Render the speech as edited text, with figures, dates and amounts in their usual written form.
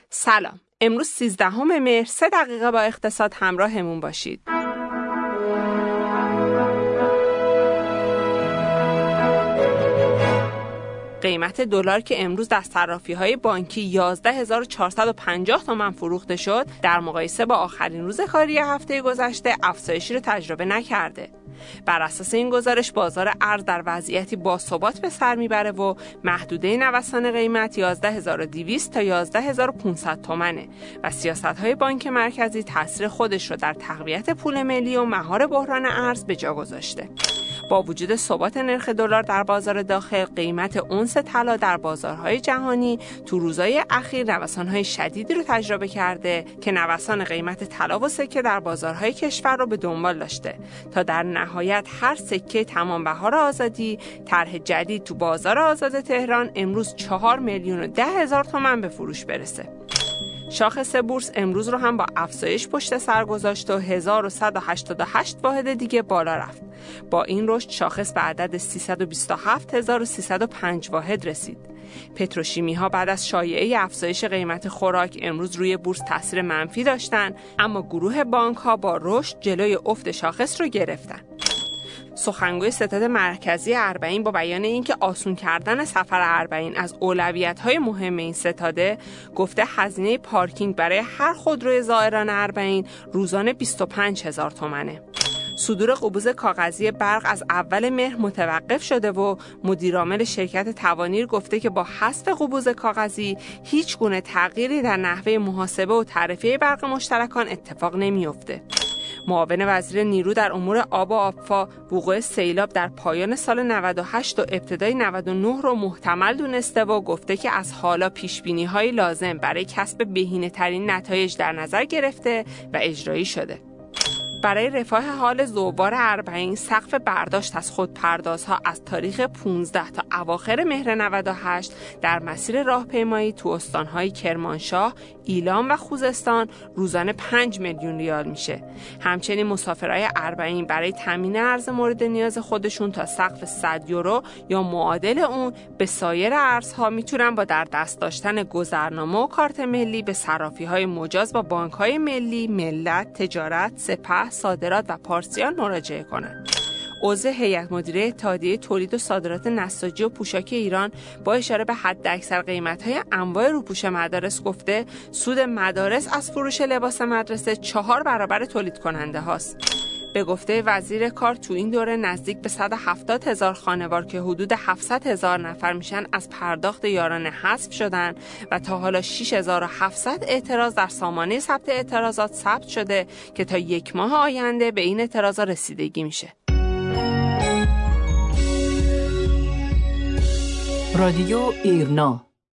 سلام. امروز 13 مهر 3 دقیقه با اقتصاد همراهمون باشید. قیمت دلار که امروز در صرافی‌های بانکی 11450 تومان فروخته شد، در مقایسه با آخرین روز کاری هفته گذشته افزایشی رو تجربه نکرده. بر اساس این گزارش بازار ارز در وضعیتی باثبات به سر میبره و محدوده نوسان قیمت 11200 تا 11500 تومانه و سیاست‌های بانک مرکزی تاثیر خودش رو در تقویت پول ملی و مهار بحران ارز به جا گذاشته. با وجود ثبات نرخ دلار در بازار داخل، قیمت اونس طلا در بازارهای جهانی تو روزهای اخیر نوسان‌های شدیدی رو تجربه کرده که نوسان قیمت طلا و سکه در بازارهای کشور رو به دنبال داشته تا در نهایت هر سکه تمام بهار آزادی طرح جدید تو بازار آزاد تهران امروز 4,010,000 تومان به فروش برسه. شاخص بورس امروز رو هم با افزایش پشت سر گذاشت و 1188 واحد دیگه بالا رفت. با این رشد شاخص به عدد 327305 واحد رسید. پتروشیمی ها بعد از شایعه افزایش قیمت خوراک امروز روی بورس تاثیر منفی داشتن، اما گروه بانک ها با رشد جلوی افت شاخص رو گرفتن. سخنگوی ستاد مرکزی اربعین با بیان اینکه آسون کردن سفر اربعین از اولویت‌های مهم این ستاده، گفته هزینه پارکینگ برای هر خودروی زائران اربعین روزانه 25,000 تومانه. صدور قبوز کاغذی برق از اول مهر متوقف شده و مدیرعامل شرکت توانیر گفته که با حذف قبوز کاغذی هیچ گونه تغییری در نحوه محاسبه و تعرفه برق مشترکان اتفاق نمی‌افته. معاون وزیر نیرو در امور آب و آبفا وقوع سیلاب در پایان سال 98 و ابتدای 99 رو محتمل دونسته و گفته که از حالا پیشبینی‌های لازم برای کسب بهینه‌ترین نتایج در نظر گرفته و اجرایی شده. برای رفاه حال زوار اربعین سقف برداشت از خودپردازها از تاریخ 15 تا اواخر مهر 98 در مسیر راهپیمایی تو استان‌های کرمانشاه، ایلام و خوزستان روزانه 5 میلیون ریال میشه. همچنین مسافرای اربعین برای تامین ارز مورد نیاز خودشون تا سقف 100 یورو یا معادل اون به سایر ارزها میتونن با در دست داشتن گذرنامه و کارت ملی به صرافی‌های مجاز با بانک‌های ملی، ملت، تجارت، سپه، صادرات و پارسیان مراجعه کنند. عضو هیئت مدیره اتحادیه تولید و صادرات نساجی و پوشاک ایران با اشاره به حداکثر قیمت‌های انواع روپوش مدارس گفته سود مدارس از فروش لباس مدرسه 4 برابر تولید کننده هاست. به گفته وزیر کار تو این دوره نزدیک به 170,000 خانوار که حدود 700,000 نفر میشن از پرداخت یارانه حذف شدن و تا حالا 6700 اعتراض در سامانه ثبت اعتراضات ثبت شده که تا 1 ماه آینده به این اعتراضات رسیدگی میشه. رادیو ایرنا